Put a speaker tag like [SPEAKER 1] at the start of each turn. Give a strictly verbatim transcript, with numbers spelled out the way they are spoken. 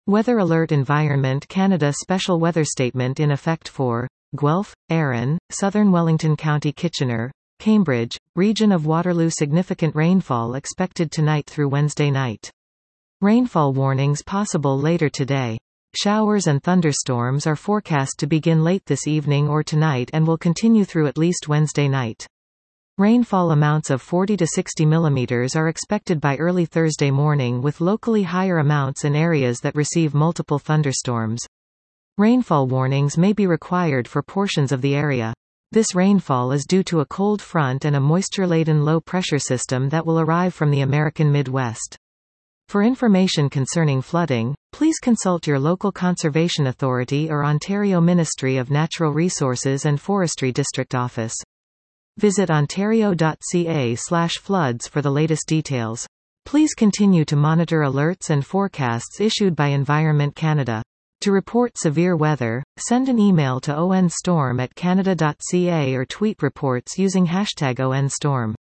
[SPEAKER 1] Weather Alert Environment Canada Special Weather Statement in effect for Guelph, Arran, Southern Wellington County Kitchener, Cambridge, region of Waterloo. Significant rainfall expected tonight through Wednesday night. Rainfall warnings possible later today. Showers and thunderstorms are forecast to begin late this evening or tonight and will continue through at least Wednesday night. Rainfall amounts of forty to sixty millimeters are expected by early Thursday morning, with locally higher amounts in areas that receive multiple thunderstorms. Rainfall warnings may be required for portions of the area. This rainfall is due to a cold front and a moisture-laden low-pressure system that will arrive from the American Midwest. For information concerning flooding, please consult your local conservation authority or Ontario Ministry of Natural Resources and Forestry District Office. Visit ontario dot c a slash floods for the latest details. Please continue to monitor alerts and forecasts issued by Environment Canada. To report severe weather, send an email to onstorm at canada dot c a or tweet reports using hashtag onstorm.